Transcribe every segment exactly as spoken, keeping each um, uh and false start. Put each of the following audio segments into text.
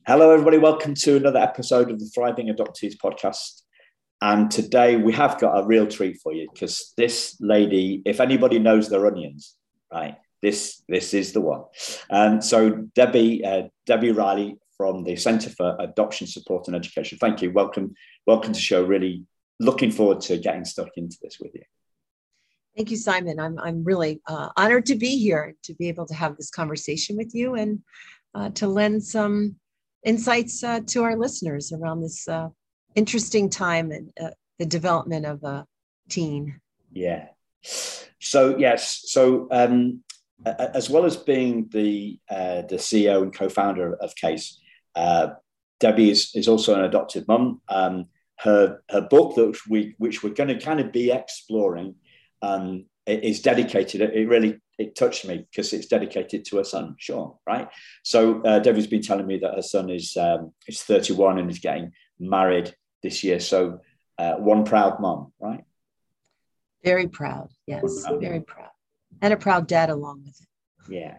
Hello, everybody. Welcome to another episode of the Thriving Adoptees podcast. And today we have got a real treat for you because this lady, if anybody knows their onions, right, this this is the one. And so Debbie, uh, Debbie Riley from the Centre for Adoption Support and Education. Thank you. Welcome, welcome to the show. Really looking forward to getting stuck into this with you. Thank you, Simon. I'm I'm really uh, honored to be here, to be able to have this conversation with you and uh, to lend some insights uh, to our listeners around this uh, interesting time and uh, the development of a teen. Yeah. So yes. So um, as well as being the uh, the C E O and co-founder of CASE, uh, Debbie is, is also an adopted mum. Um, her her book that we which we're going to kind of be exploring um, is dedicated. It really it touched me because it's dedicated to her son, Sean, right? So uh, Debbie's been telling me that her son is um, is thirty-one and is getting married this year. So uh, one proud mom, right? Very proud, yes, proud. Very proud. And a proud dad along with it. Yeah.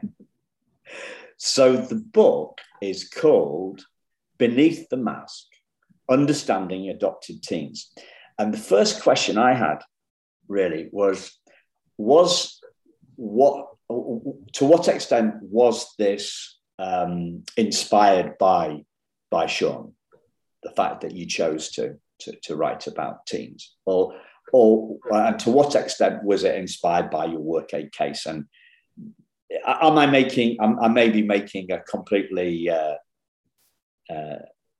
So the book is called Beneath the Mask, Understanding Adopted Teens. And the first question I had really was, was what to what extent was this um, inspired by by Sean, the fact that you chose to to, to write about teens, or or and to what extent was it inspired by your work at CASE? And am I making I'm, I may be making a completely uh, uh,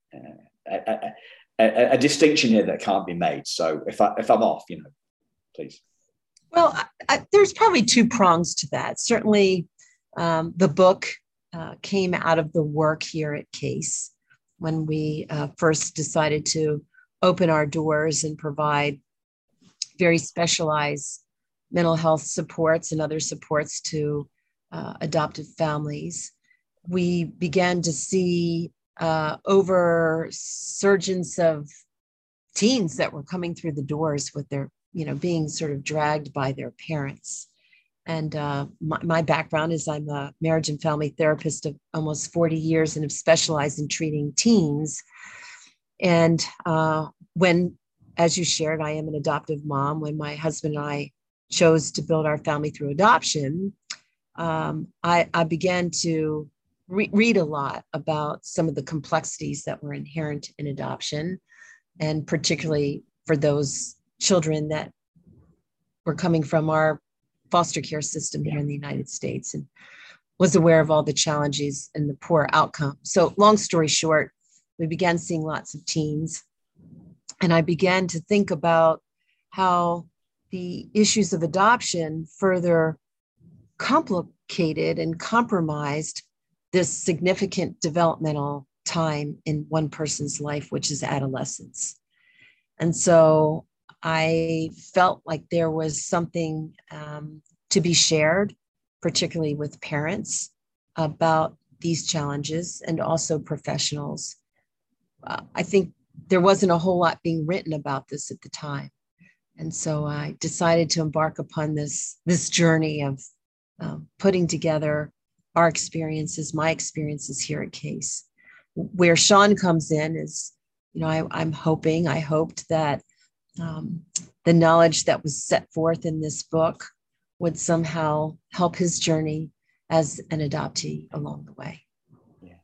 a, a, a, a distinction here that can't be made. So if I if I'm off, you know, please. Well, I, I, there's probably two prongs to that. Certainly, um, the book uh, came out of the work here at CASE when we uh, first decided to open our doors and provide very specialized mental health supports and other supports to uh, adoptive families. We began to see uh, oversurgence of teens that were coming through the doors with their you know, being sort of dragged by their parents. And uh, my, my background is I'm a marriage and family therapist of almost forty years and have specialized in treating teens. And uh, when, as you shared, I am an adoptive mom. When my husband and I chose to build our family through adoption, um, I, I began to re- read a lot about some of the complexities that were inherent in adoption, and particularly for those children that were coming from our foster care system here in the United States, and was aware of all the challenges and the poor outcome. So long story short, we began seeing lots of teens, and I began to think about how the issues of adoption further complicated and compromised this significant developmental time in one person's life, which is adolescence. And so I felt like there was something um, to be shared, particularly with parents, about these challenges and also professionals. Uh, I think there wasn't a whole lot being written about this at the time. And so I decided to embark upon this, this journey of um, putting together our experiences, my experiences here at CASE. Where Sean comes in is, you know, I, I'm hoping, I hoped that Um, the knowledge that was set forth in this book would somehow help his journey as an adoptee along the way. Yeah.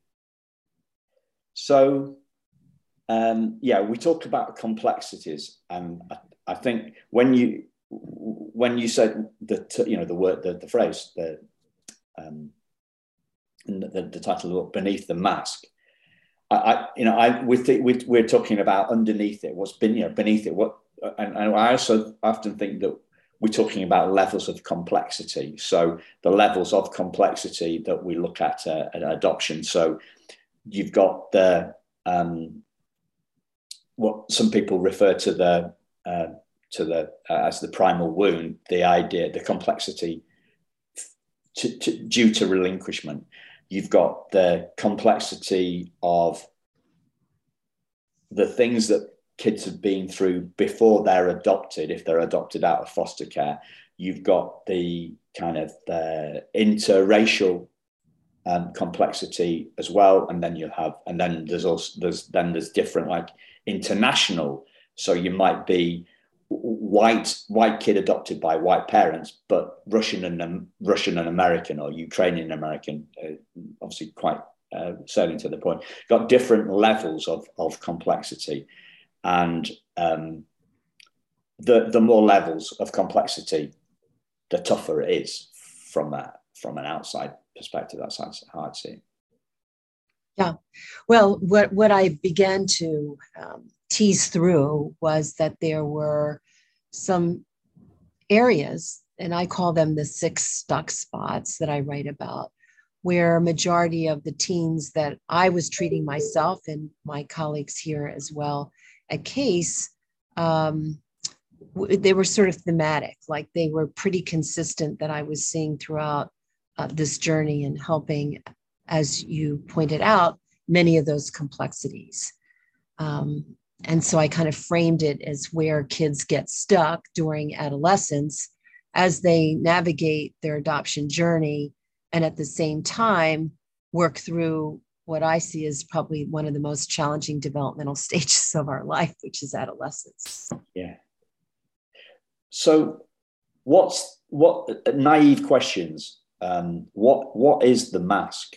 So, um, yeah, we talked about complexities, and I, I think when you when you said that, you know, the word, the, the phrase, the um, the, the title of the book, Beneath the Mask. I, you know, I we th- we we're talking about underneath it, what's been, you know, beneath it. What, and, and I also often think that we're talking about levels of complexity. So the levels of complexity that we look at uh, at adoption. So you've got the um, what some people refer to the uh, to the uh, as the primal wound. The idea, the complexity to, to, due to relinquishment. You've got the complexity of the things that kids have been through before they're adopted, if they're adopted out of foster care. You've got the kind of the interracial um, complexity as well, and then you have, and then there's also there's then there's different like international. So you might be white white kid adopted by white parents, but Russian and um, Russian and American or Ukrainian American, uh, obviously quite uh, certainly to the point. Got different levels of of complexity, and um, the the more levels of complexity, the tougher it is from that from an outside perspective. That's how I'd see it. Yeah. Well, what what I began to um, tease through was that there were some areas, and I call them the six stuck spots that I write about, where a majority of the teens that I was treating myself and my colleagues here as well at CASE, um, they were sort of thematic, like they were pretty consistent that I was seeing throughout uh, this journey and helping, as you pointed out, many of those complexities. Um, and so I kind of framed it as where kids get stuck during adolescence as they navigate their adoption journey, and at the same time work through what I see as probably one of the most challenging developmental stages of our life, which is adolescence. Yeah. So what's what naive questions? Um, what what is the mask?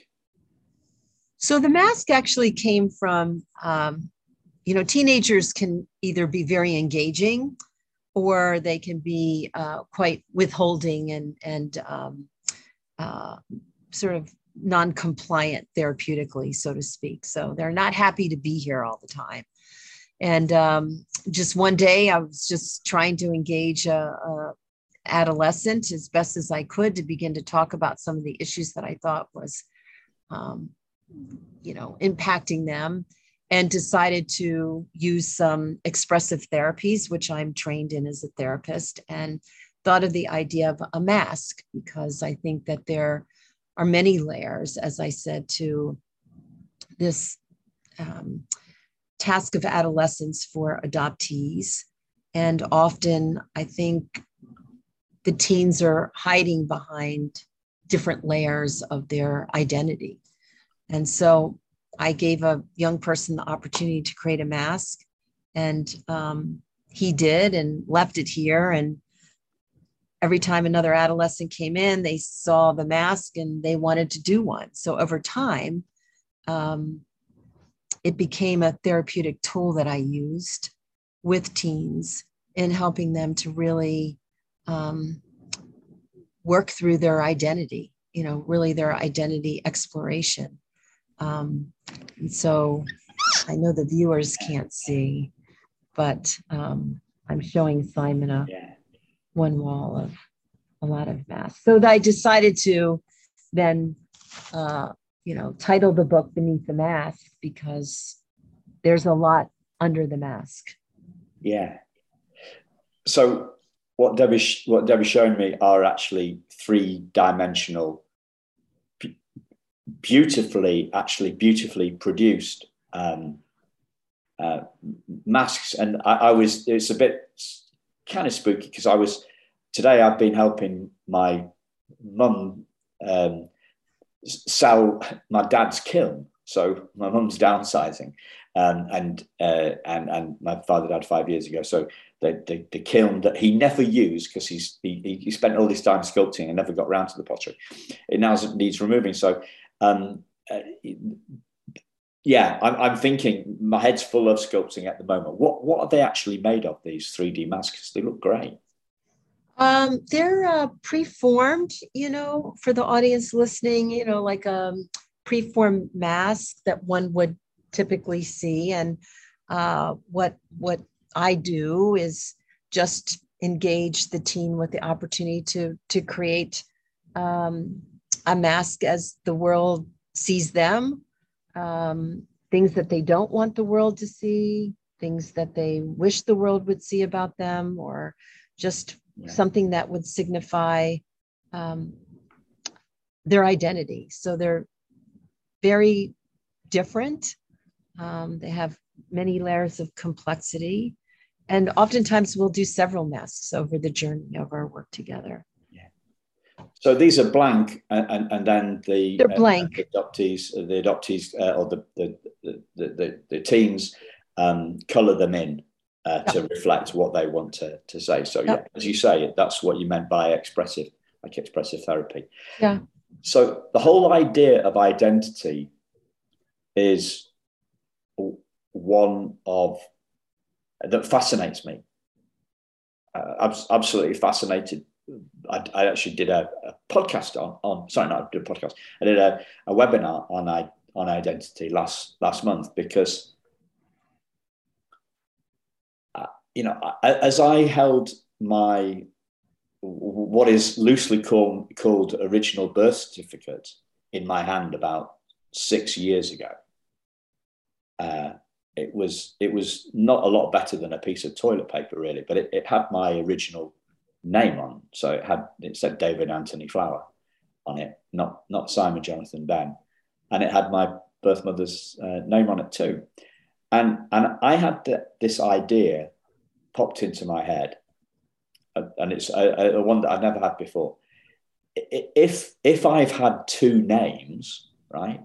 So the mask actually came from, um, you know, teenagers can either be very engaging or they can be uh, quite withholding and, and um, uh, sort of non-compliant therapeutically, so to speak. So they're not happy to be here all the time. And um, just one day I was just trying to engage a, a adolescent as best as I could to begin to talk about some of the issues that I thought was, um, you know, impacting them, and decided to use some expressive therapies, which I'm trained in as a therapist, and thought of the idea of a mask, because I think that there are many layers, as I said, to this um, task of adolescence for adoptees. And often I think the teens are hiding behind different layers of their identity. And so I gave a young person the opportunity to create a mask, and um, he did, and left it here. And every time another adolescent came in, they saw the mask and they wanted to do one. So over time, um, it became a therapeutic tool that I used with teens in helping them to really um, work through their identity, you know, really their identity exploration. Um, and so I know the viewers can't see, but um, I'm showing Simon a Yeah. one wall of a lot of masks. So I decided to then, uh, you know, title the book Beneath the Mask, because there's a lot under the mask. Yeah. So what Debbie's what Debbie's showing me are actually three-dimensional, beautifully, actually beautifully produced um, uh, masks. And I, I was, it's a bit kind of spooky because I was, today I've been helping my mum um, sell my dad's kiln. So my mum's downsizing, um, and uh, and and my father died five years ago. So the the, the kiln that he never used, because he's he, he spent all this time sculpting and never got around to the pottery, it now needs removing. So um, uh, yeah, I'm, I'm thinking my head's full of sculpting at the moment. What what are they actually made of, these three D masks? They look great. Um, they're uh, preformed, you know, for the audience listening, you know, like a preformed mask that one would typically see. And uh, what what I do is just engage the teen with the opportunity to to create um, a mask as the world sees them, um, things that they don't want the world to see, things that they wish the world would see about them, or just yeah. something that would signify um, their identity. So they're very different. Um, they have many layers of complexity. And oftentimes we'll do several masks over the journey of our work together. Yeah. So these are blank, and, and, and then the, They're uh, blank. the adoptees, the adoptees, uh, or the the the the, the teens um, colour them in uh, yep. to reflect what they want to to say. So yep. yeah, as you say, that's what you meant by expressive, like expressive therapy. Yeah. So the whole idea of identity is one of that fascinates me. Uh, absolutely fascinated. I, I actually did a, a podcast on, on sorry, not I did a podcast. I did a, a webinar on on identity last last month because, uh, you know, I, as I held my what is loosely called called original birth certificate in my hand about six years ago, uh, it was it was not a lot better than a piece of toilet paper, really, but it, it had my original name on. So it had it said David Anthony Flower on it, not not Simon Jonathan Ben, and it had my birth mother's uh, name on it too. And and I had the, this idea popped into my head, and it's a, a one that I've never had before. If if I've had two names, right,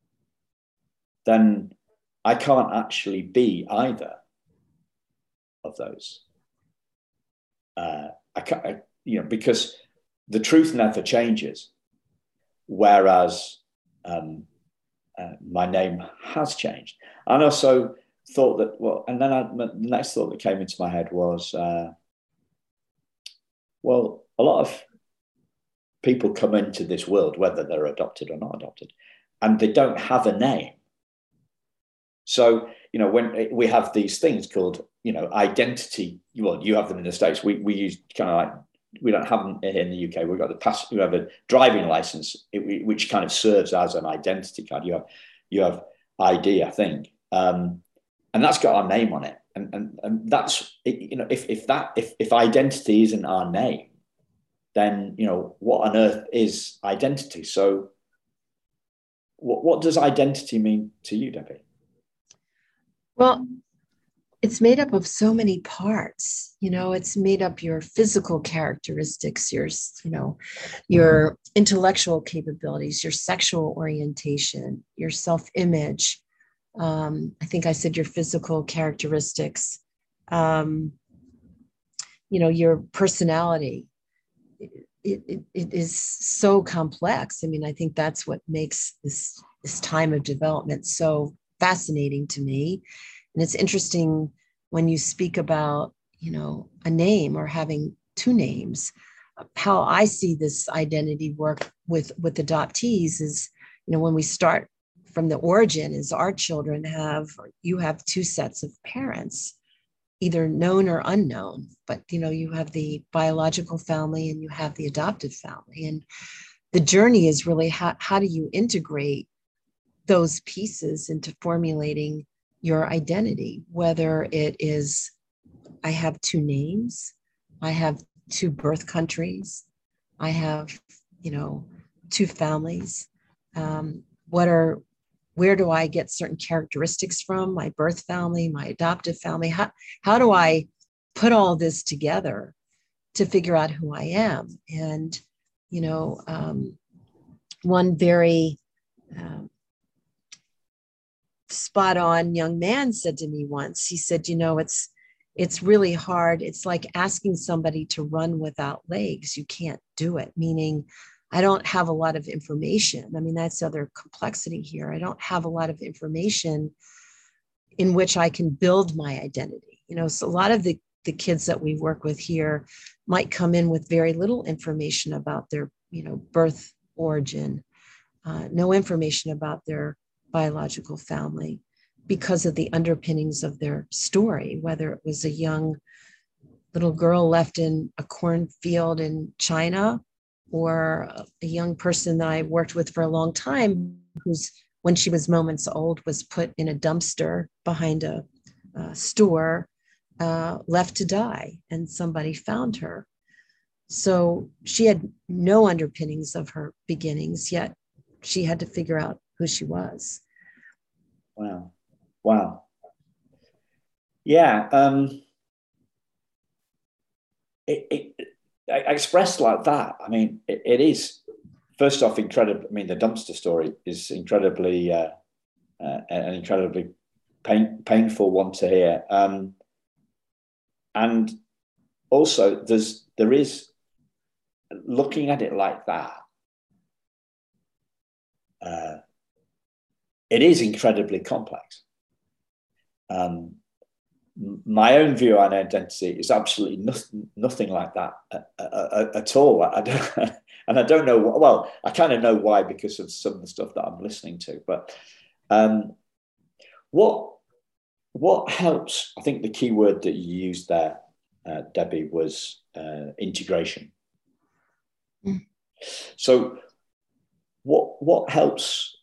then I can't actually be either of those. Uh, I can't, I, you know, because the truth never changes, whereas um, uh, my name has changed. And also thought that, well, and then I, the next thought that came into my head was, uh, well, a lot of people come into this world, whether they're adopted or not adopted, and they don't have a name. So, you know, when we have these things called, you know, identity, well, you have them in the States. We we use kind of like, we don't have them here in the U K. We've got the pass, we have a driving license, it, which kind of serves as an identity card. You have, you have I D, I think, um, and that's got our name on it. And and, and that's, you know, if if that if if identity isn't our name, then, you know, what on earth is identity? So, what what does identity mean to you, Debbie? Well, it's made up of so many parts. You know, it's made up your physical characteristics, your, you know, your intellectual capabilities, your sexual orientation, your self-image. Um, I think I said your physical characteristics, um, you know, your personality. It, it, it is so complex. I mean, I think that's what makes this, this time of development so fascinating to me. And it's interesting when you speak about, you know, a name or having two names. How I see this identity work with, with adoptees is, you know, when we start from the origin is our children have, you have two sets of parents, either known or unknown, but, you know, you have the biological family and you have the adoptive family. And the journey is really how, how do you integrate those pieces into formulating your identity, whether it is, I have two names, I have two birth countries, I have, you know, two families. Um, what are, where do I get certain characteristics from? My birth family, my adoptive family. How, how do I put all this together to figure out who I am? And, you know, um, one very um, spot on young man said to me once, he said, you know, it's, it's really hard. It's like asking somebody to run without legs. You can't do it. Meaning I don't have a lot of information. I mean, that's the other complexity here. I don't have a lot of information in which I can build my identity. You know, so a lot of the, the kids that we work with here might come in with very little information about their, you know, birth origin, uh, no information about their biological family because of the underpinnings of their story, whether it was a young little girl left in a cornfield in China or a young person that I worked with for a long time who's, when she was moments old, was put in a dumpster behind a, a store, uh, left to die, and somebody found her. So she had no underpinnings of her beginnings, yet she had to figure out who she was. Wow. Wow. Yeah. Um, it, it, expressed like that, I mean, it, it is, first off, incredible. I mean, the dumpster story is incredibly, uh, uh, an incredibly pain, painful one to hear. Um, and also, there's there is, looking at it like that, uh, it is incredibly complex. Um, my own view on identity is absolutely nothing, nothing like that at, at, at all. I don't, and I don't know, well, I kind of know why, because of some of the stuff that I'm listening to. But um, what, what helps, I think the key word that you used there, uh, Debbie, was uh, integration. Mm. So what, what helps,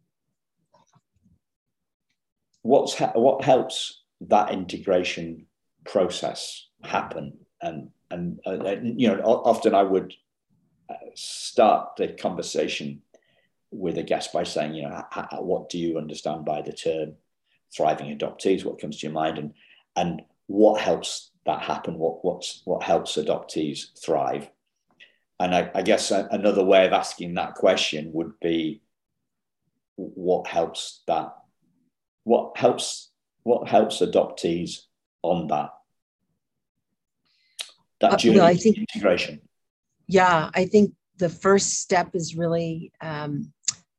what's, what helps that integration process happen? And, and uh, you know, often I would uh, start the conversation with a guest by saying, you know, what do you understand by the term thriving adoptees? What comes to your mind? And, and what helps that happen? What, what's, what helps adoptees thrive? And I, I guess another way of asking that question would be, what helps that, what helps What helps adoptees on that that journey, uh, well, I think, integration? Yeah, I think the first step is really um,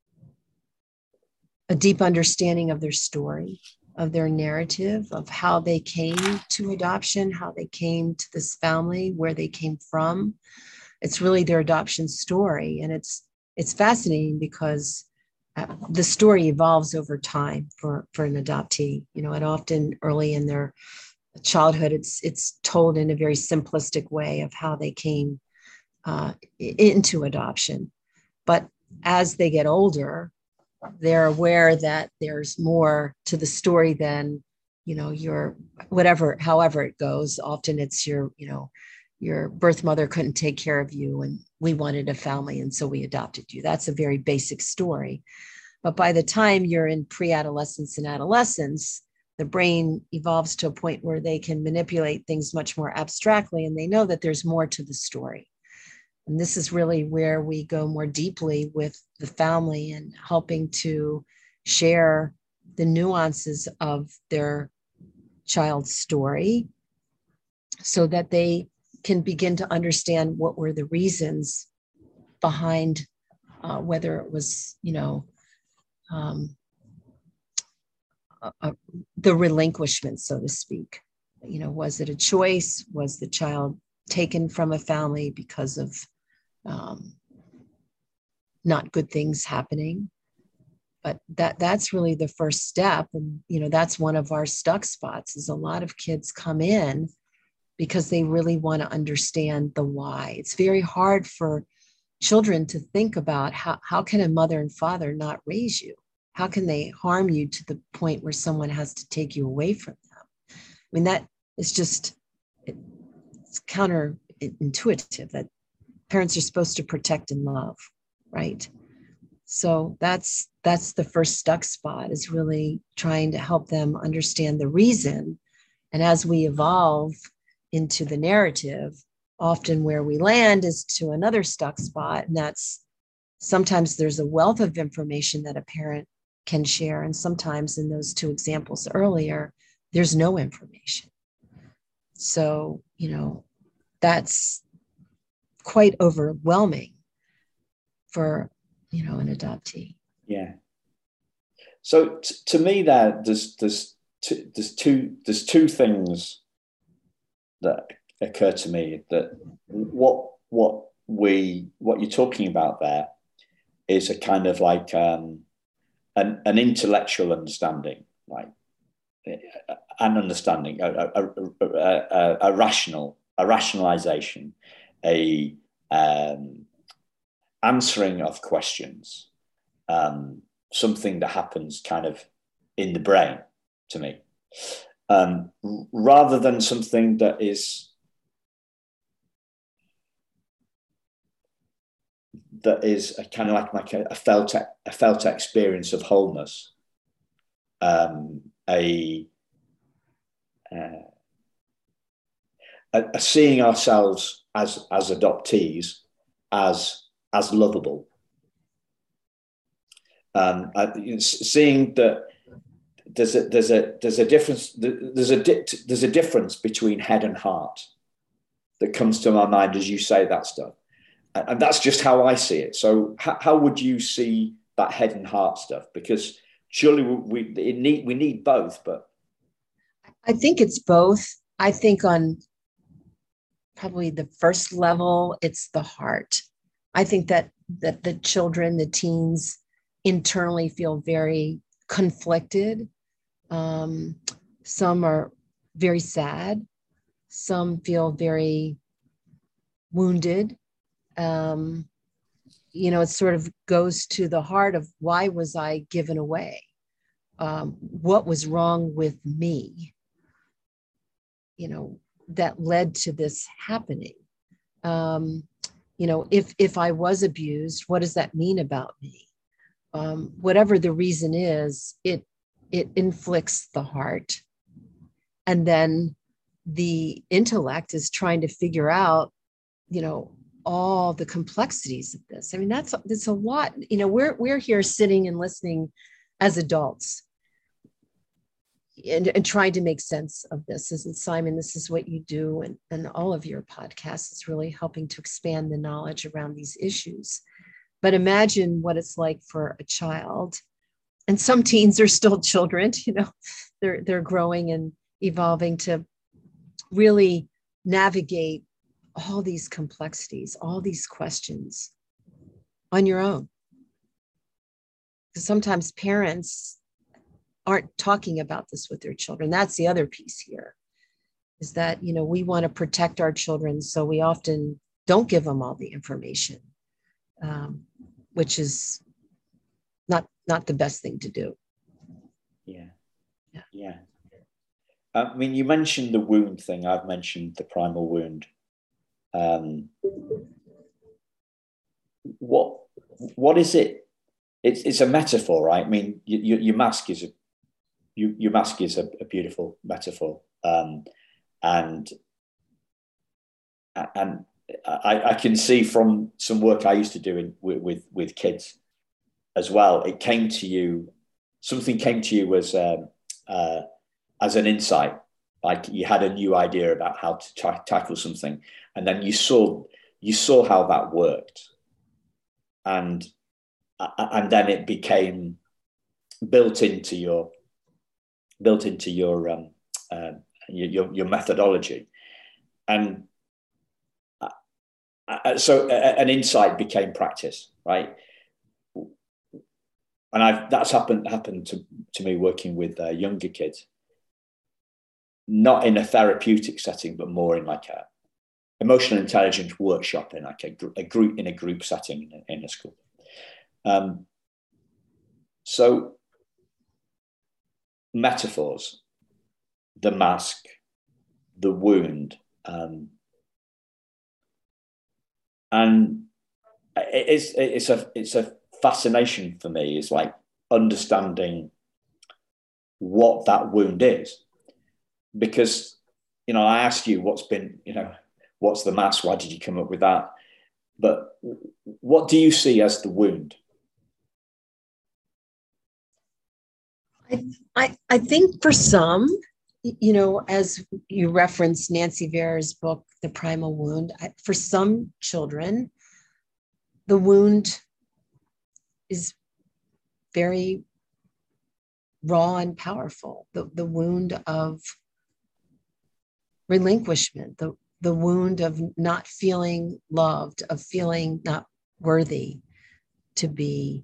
a deep understanding of their story, of their narrative, of how they came to adoption, how they came to this family, where they came from. It's really their adoption story, and it's it's fascinating because Uh, the story evolves over time for, for an adoptee. You know, and often early in their childhood, it's it's told in a very simplistic way of how they came uh, into adoption. But as they get older, they're aware that there's more to the story than, you know, your whatever, however it goes. Often it's your, you know, your birth mother couldn't take care of you and we wanted a family and so we adopted you. That's a very basic story. But by the time you're in pre-adolescence and adolescence, the brain evolves to a point where they can manipulate things much more abstractly, and they know that there's more to the story. And this is really where we go more deeply with the family and helping to share the nuances of their child's story so that they can begin to understand what were the reasons behind uh, whether it was, you know, Um, uh, the relinquishment, so to speak. You know, was it a choice? Was the child taken from a family because of um, not good things happening? But that that's really the first step. And, you know, that's one of our stuck spots is a lot of kids come in because they really want to understand the why. It's very hard for children to think about how, how can a mother and father not raise you? How can they harm you to the point where someone has to take you away from them? I mean, that is just, it's counterintuitive that parents are supposed to protect and love, right? So that's, that's the first stuck spot, is really trying to help them understand the reason. And as we evolve into the narrative, often where we land is to another stuck spot. And that's sometimes there's a wealth of information that a parent can share. And sometimes in those two examples earlier, there's no information. So, you know, that's quite overwhelming for, you know, an adoptee. Yeah. So t- to me, there, there's, there's, t- there's two, there's two things that occur to me. That what, what we, what you're talking about there is a kind of like um, an, an intellectual understanding, like an understanding, a, a, a, a, a rational, a rationalization, a um, answering of questions, um, something that happens kind of in the brain to me, um, rather than something that is that is a kind of like, like a, a felt a felt experience of wholeness, um, a, uh, a, a seeing ourselves as as adoptees as as lovable. Um, I, seeing that there's a there's a there's a difference there's a there's a difference between head and heart that comes to my mind as you say that stuff, and that's just how I see it. So how, how would you see that head and heart stuff? Because surely we we need we need both, but I think it's both. I think on probably the first level, it's the heart. I think that that the children, the teens, internally feel very conflicted. Um, some are very sad. Some feel very wounded. Um, you know, it sort of goes to the heart of, why was I given away? Um, what was wrong with me? You know, that led to this happening. Um, you know, if if I was abused, what does that mean about me? Um, whatever the reason is, it it inflicts the heart, and then the intellect is trying to figure out, you know, all the complexities of this. I mean, that's that's a lot. You know, we're we're here sitting and listening as adults, and, and trying to make sense of this. Isn't Simon, this is what you do, and, and all of your podcasts is really helping to expand the knowledge around these issues. But imagine what it's like for a child. And some teens are still children, you know, they're they're growing and evolving to really navigate all these complexities, all these questions on your own. Because sometimes parents aren't talking about this with their children. That's the other piece here, is that, you know, we want to protect our children, so we often don't give them all the information, um, which is not not the best thing to do. Yeah, yeah, yeah. I mean, you mentioned the wound thing. I've mentioned the primal wound. Um, what what is it? It's it's a metaphor, right? I mean, you, your mask is a you, your mask is a, a beautiful metaphor, um, and and I, I can see from some work I used to do in, with, with with kids as well. It came to you, something came to you as um, uh, as an insight, like you had a new idea about how to ta- tackle something, and then you saw you saw how that worked, and and then it became built into your built into your um, uh, your, your methodology, and uh, so uh, an insight became practice, right? And I've that's happened happened to, to me working with uh, younger kids, not in a therapeutic setting, but more in like a emotional intelligence workshop in like a, a group in a group setting in a, in a school. Um, so metaphors, the mask, the wound, um, and it's it's a it's a fascination for me. Is like understanding what that wound is, because you know I asked you what's been you know what's the mask? Why did you come up with that? But what do you see as the wound? I, I, I think for some, you know, as you referenced Nancy Vera's book, The Primal Wound, I, for some children, the wound is very raw and powerful. The, the wound of relinquishment, the, the wound of not feeling loved, of feeling not worthy to be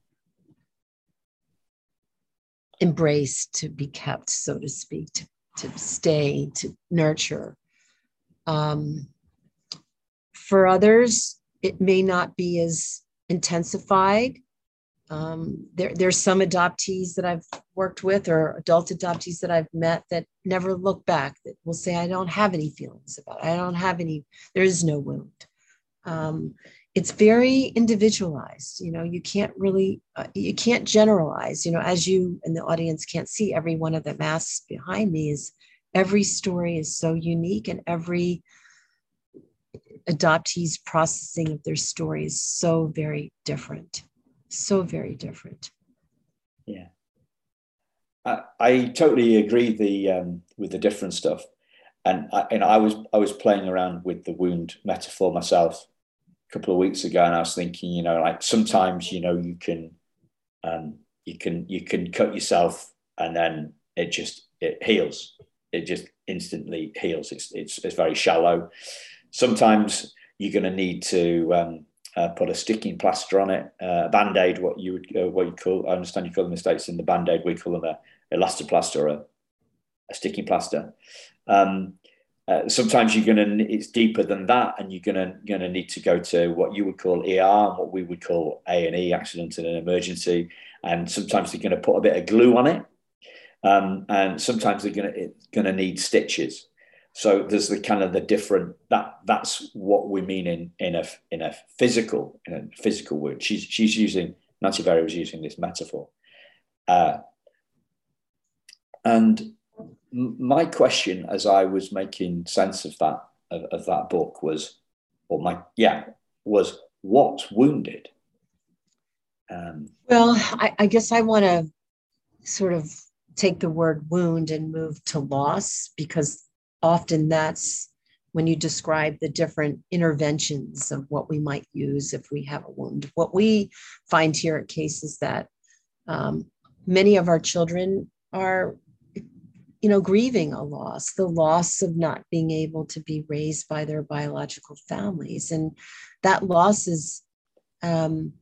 embraced, to be kept, so to speak, to, to stay, to nurture. Um, for others, it may not be as intensified. Um, there, there's some adoptees that I've worked with, or adult adoptees that I've met, that never look back, that will say, I don't have any feelings about it. I don't have any, there is no wound. Um, it's very individualized. You know, you can't really, uh, you can't generalize, you know, as you and the audience can't see, every one of the masks behind me is, every story is so unique, and every, adoptees' processing of their story is so very different, so very different. Yeah, I, I totally agree the um, with the different stuff, and I, and I was I was playing around with the wound metaphor myself a couple of weeks ago, and I was thinking, you know, like sometimes, you know, you can um, you can you can cut yourself, and then it just it heals. It just instantly heals. It's it's it's very shallow. Sometimes you're going to need to um, uh, put a sticking plaster on it, uh, a band-aid, what you would uh, what you call. I understand you call them in the States in the band-aid. We call them a elastoplaster or a, a sticking plaster. Um, uh, sometimes you're going to it's deeper than that, and you're going to going to need to go to what you would call E R and what we would call A and E, accident and an emergency. And sometimes they're going to put a bit of glue on it. Um, and sometimes they're going to going to need stitches. So there's the kind of the different that that's what we mean in in a in a physical in a physical wound. She's she's using Nancy Berry was using this metaphor, uh, and my question as I was making sense of that of, of that book was, or my yeah was what's wounded. Um, well, I, I guess I want to sort of take the word wound and move to loss, because often that's when you describe the different interventions of what we might use if we have a wound. What we find here at CASE is that um, many of our children are, you know, grieving a loss, the loss of not being able to be raised by their biological families. And that loss is um,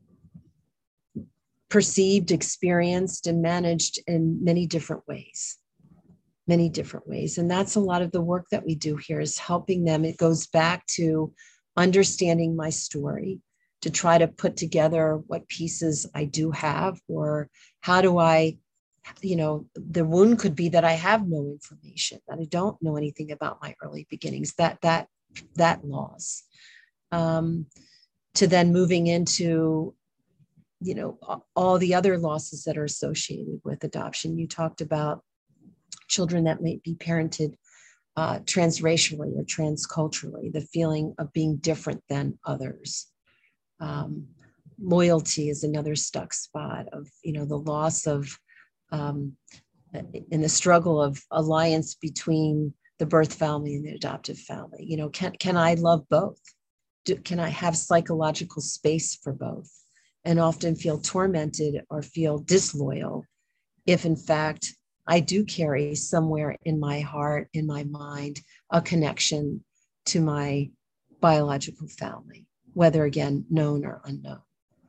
perceived, experienced, and managed in many different ways, many different ways. And that's a lot of the work that we do here, is helping them. It goes back to understanding my story, to try to put together what pieces I do have, or how do I, you know, the wound could be that I have no information, that I don't know anything about my early beginnings, that, that, that loss, um, to then moving into, you know, all the other losses that are associated with adoption. You talked about children that may be parented uh, transracially or transculturally, the feeling of being different than others. Um, loyalty is another stuck spot of, you know, the loss of, um, in the struggle of alliance between the birth family and the adoptive family. You know, can, can I love both? Do, can I have psychological space for both? And often feel tormented or feel disloyal if, in fact, I do carry somewhere in my heart, in my mind, a connection to my biological family, whether, again, known or unknown.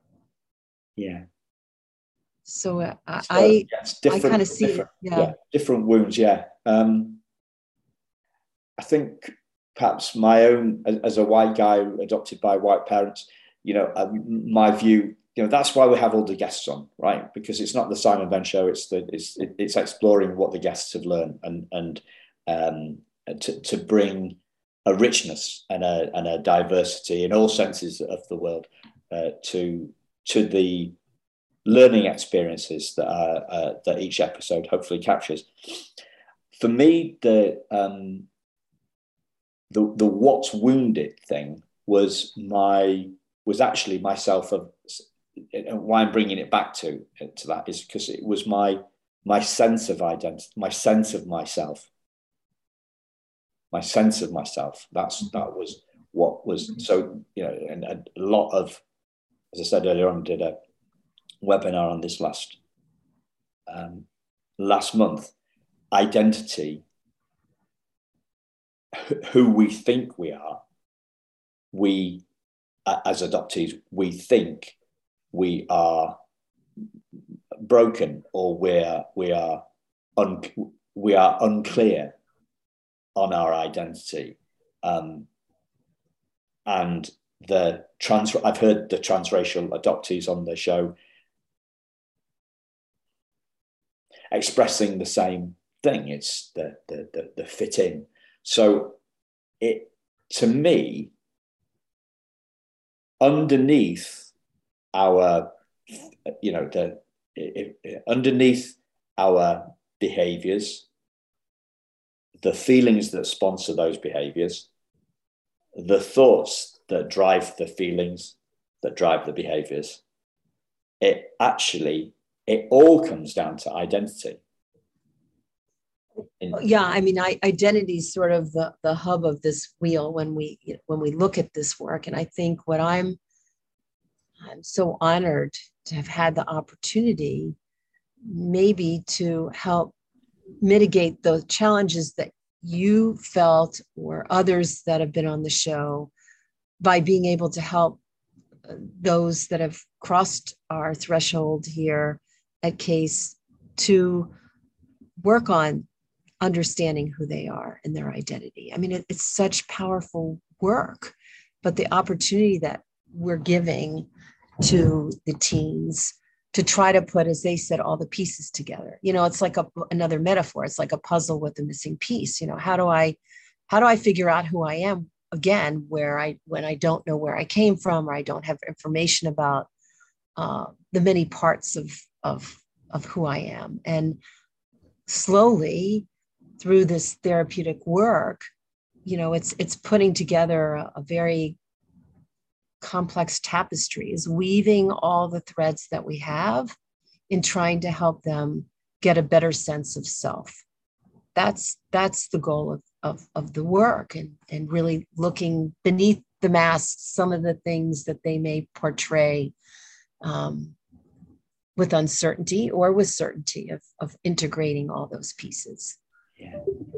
Yeah. So uh, So, I, yeah, I kind of see it. Yeah. yeah, different wounds. Yeah. Um, I think perhaps my own, as a white guy adopted by white parents, you know, uh, my view, you know, that's why we have all the guests on, right? Because it's not the Simon Benn show. It's the it's it's exploring what the guests have learned, and and um, to to bring a richness and a and a diversity in all senses of the world uh, to to the learning experiences that are uh, that each episode hopefully captures. For me, the um, the the what's wounded thing was my was actually myself of. And why I'm bringing it back to to that is because it was my my sense of identity, my sense of myself, my sense of myself. That's that was what was so, you know, and, and a lot of, as I said earlier on, I did a webinar on this last um, last month. Identity, who we think we are, we as adoptees, we think we are broken, or we're we are un, we are unclear on our identity, um, and the trans. I've heard the transracial adoptees on the show expressing the same thing. It's the the the, the fit in. So it to me, underneath our, you know, the it, it, underneath our behaviors, the feelings that sponsor those behaviors, the thoughts that drive the feelings, that drive the behaviors, it actually, it all comes down to identity. In- yeah, I mean, I, identity is sort of the, the hub of this wheel when we when we look at this work. And I think what I'm I'm so honored to have had the opportunity maybe to help mitigate the challenges that you felt or others that have been on the show by being able to help those that have crossed our threshold here at CASE to work on understanding who they are and their identity. I mean, it, it's such powerful work, but the opportunity that we're giving to the teens to try to put, as they said, all the pieces together. You know, it's like a, another metaphor. It's like a puzzle with a missing piece. You know, how do I, how do I figure out who I am again, where I, when I don't know where I came from, or I don't have information about uh, the many parts of, of, of who I am. And slowly through this therapeutic work, you know, it's, it's putting together a, a very complex tapestry, is weaving all the threads that we have in trying to help them get a better sense of self. That's that's the goal of, of, of the work, and, and really looking beneath the mask, some of the things that they may portray um, with uncertainty or with certainty of, of integrating all those pieces. Yeah.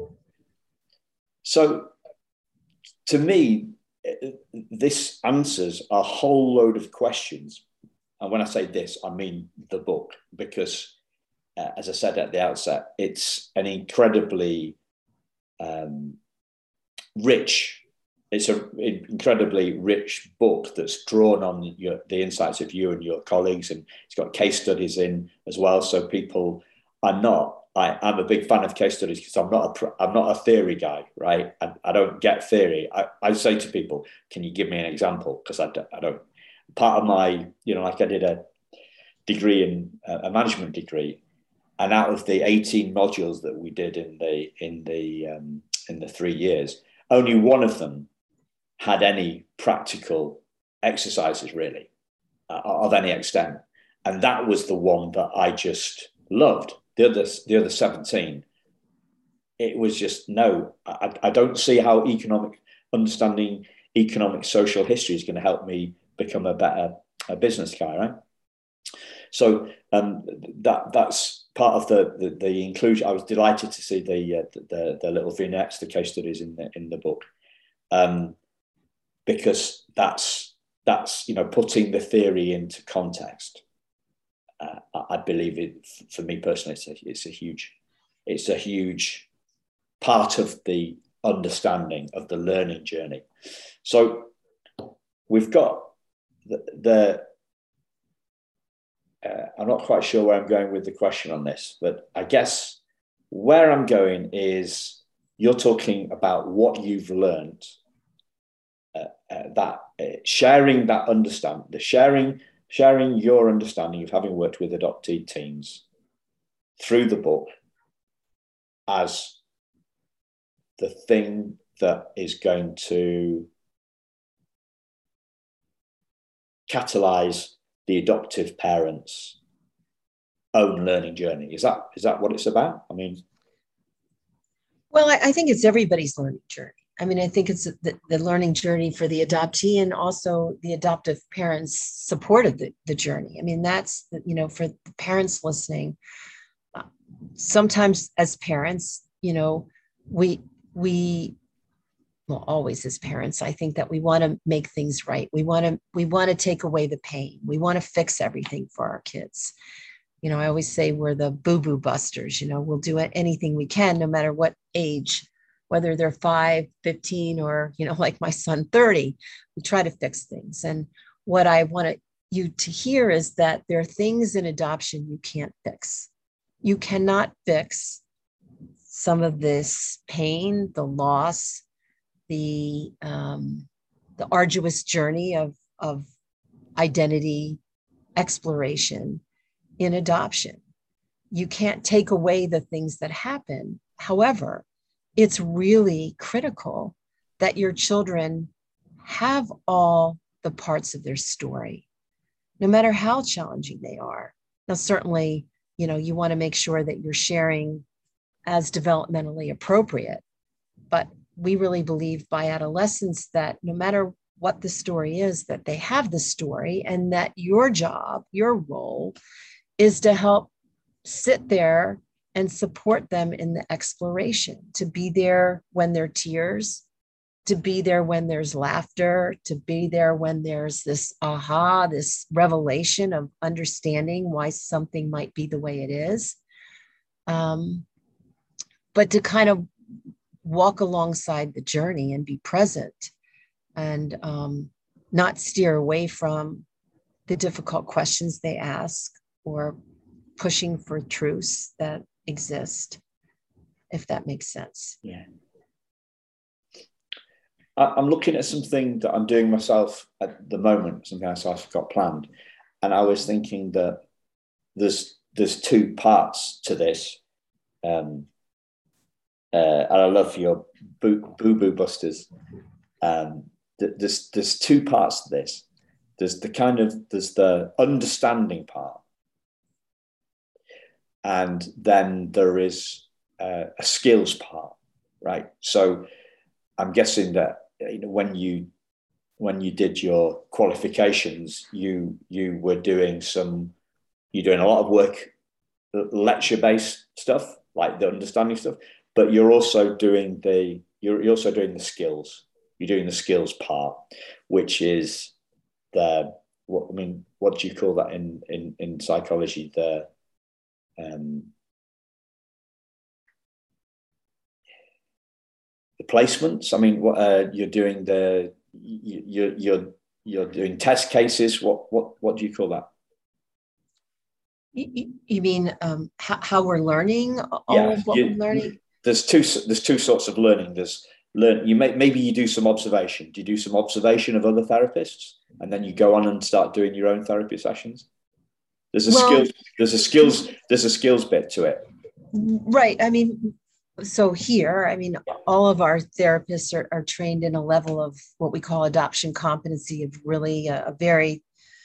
So to me, this answers a whole load of questions. And when I say this, I mean the book, because uh, as I said at the outset, it's an incredibly um, rich, it's an incredibly rich book that's drawn on your, the insights of you and your colleagues, and it's got case studies in as well. So people are not, I, I'm a big fan of case studies because I'm not a I'm not a theory guy, right? I, I don't get theory. I, I say to people, "Can you give me an example?" Because I, I don't. Part of my, you know, like I did a degree in a management degree, and out of the eighteen modules that we did in the in the um, in the three years, only one of them had any practical exercises really uh, of any extent, and that was the one that I just loved. The other, the other seventeen, it was just, no, I, I don't see how economic, understanding economic social history is going to help me become a better a business guy, right? So um, that that's part of the, the the inclusion. I was delighted to see the uh, the, the little vignettes, the case studies in the in the book, um, because that's that's you know putting the theory into context. Uh, I believe it, for me personally, it's a, it's a huge, it's a huge part of the understanding of the learning journey. So we've got the, the uh, I'm not quite sure where I'm going with the question on this, but I guess where I'm going is you're talking about what you've learned, uh, uh, that uh, sharing that understand, the sharing sharing your understanding of having worked with adoptee teams through the book as the thing that is going to catalyze the adoptive parents' own learning journey. Is that is that what it's about? I mean, well, I, I think it's everybody's learning journey. I mean, I think it's the, the learning journey for the adoptee, and also the adoptive parents' support of the, the journey. I mean, that's, the, you know, for the parents listening, uh, sometimes as parents, you know, we, we, well, always as parents, I think that we want to make things right. We want to, we want to take away the pain. We want to fix everything for our kids. You know, I always say we're the boo-boo busters. You know, we'll do anything we can, no matter what age, whether they're five, fifteen, or, you know, like my son, thirty, we try to fix things. And what I want you to hear is that there are things in adoption you can't fix. You cannot fix some of this pain, the loss, the, um, the arduous journey of, of identity exploration in adoption. You can't take away the things that happen. However, it's really critical that your children have all the parts of their story, no matter how challenging they are. Now, certainly, you know, you want to make sure that you're sharing as developmentally appropriate, but we really believe by adolescence that no matter what the story is, that they have the story, and that your job, your role is to help sit there and support them in the exploration, to be there when there are tears, to be there when there's laughter, to be there when there's this aha, this revelation of understanding why something might be the way it is. Um, but to kind of walk alongside the journey and be present, and um, not steer away from the difficult questions they ask, or pushing for truths that exist, if that makes sense. Yeah. I'm looking at something that I'm doing myself at the moment, something else I've got planned. And I was thinking that there's there's two parts to this. Um, uh, and I love your boo boo busters. Um, there's there's two parts to this. There's the kind of there's the understanding part, and then there is uh, a skills part, right? So I'm guessing that, you know, when you when you did your qualifications, you you were doing some you're doing a lot of work, lecture based stuff, like the understanding stuff, but you're also doing the you're, you're also doing the skills. You're doing the skills part, which is the what I mean. What do you call that in in in psychology? The um, the placements. I mean, what uh, you're doing the you, you're you're you're doing test cases. What what what do you call that? You, you mean um, how, how we're learning all Yeah, of what you, we're learning? There's two there's two sorts of learning. There's learn you may maybe you do some observation. Do you do some observation of other therapists, and then you go on and start doing your own therapy sessions? There's a Well, skills there's a skills there's a skills bit to it. Right. I mean, so here, I mean, all of our therapists are, are trained in a level of what we call adoption competency, of really a, a very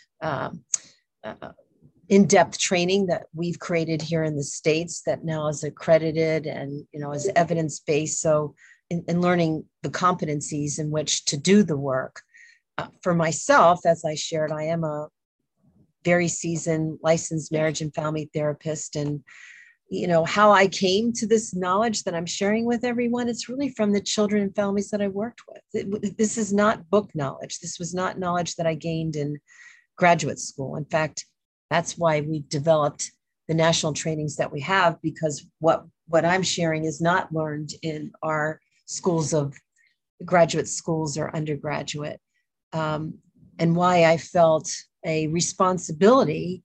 um, uh, in-depth training that we've created here in the States that now is accredited and, you know, is evidence-based. So in, in learning the competencies in which to do the work. Uh, for myself, as I shared, I am a very seasoned licensed marriage and family therapist. And, you know, how I came to this knowledge that I'm sharing with everyone, it's really from the children and families that I worked with. It, this is not book knowledge. This was not knowledge that I gained in graduate school. In fact, that's why we've developed the national trainings that we have, because what, what I'm sharing is not learned in our schools of graduate schools or undergraduate. Um, and why I felt a responsibility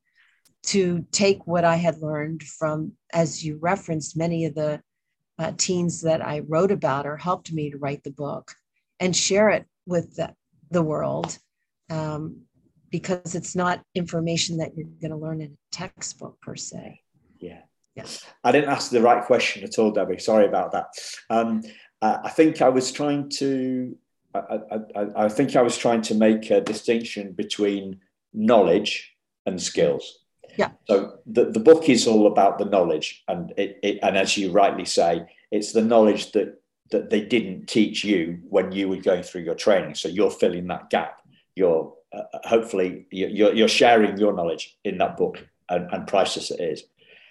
to take what I had learned from, as you referenced, many of the uh, teens that I wrote about or helped me to write the book, and share it with the, the world, um, because it's not information that you're going to learn in a textbook per se. Yeah. Yes. I didn't ask the right question at all, Debbie. Sorry about that. Um, I, I think I was trying to, I, I, I think I was trying to make a distinction between knowledge and skills. Yeah. So the, the book is all about the knowledge, and it, it and as you rightly say, it's the knowledge that that they didn't teach you when you were going through your training. So you're filling that gap. You're uh, hopefully you're, you're sharing your knowledge in that book, and, and priceless it is.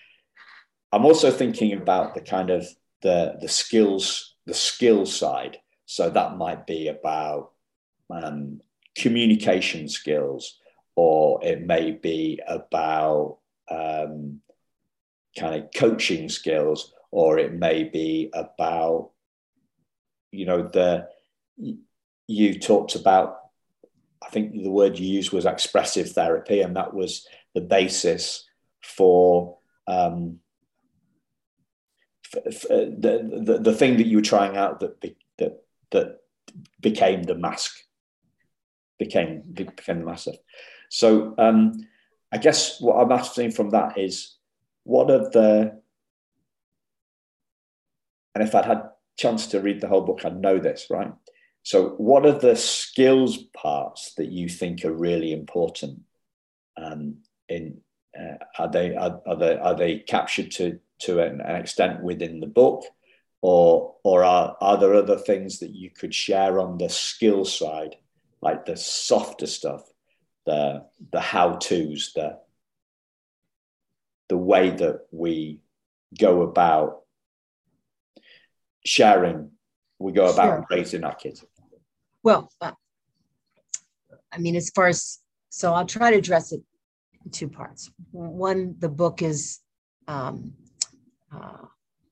I'm also thinking about the kind of the the skills the skills side. So that might be about um, communication skills, or it may be about um, kind of coaching skills, or it may be about, you know, the, you talked about, I think the word you used was expressive therapy, and that was the basis for um, f- f- the, the, the thing that you were trying out that, be, that, that became the mask, became, became the massive. So um, I guess what I'm asking from that is, what are the, and if I'd had a chance to read the whole book, I'd know this, right? So what are the skills parts that you think are really important? Um, in uh, are they are, are they are they captured to to an, an extent within the book, or or are are there other things that you could share on the skill side, like the softer stuff, the the how-tos, the the way that we go about sharing, we go about Sure. raising our kids? Well, uh, I mean, as far as, so I'll try to address it in two parts. One, the book is, um, uh,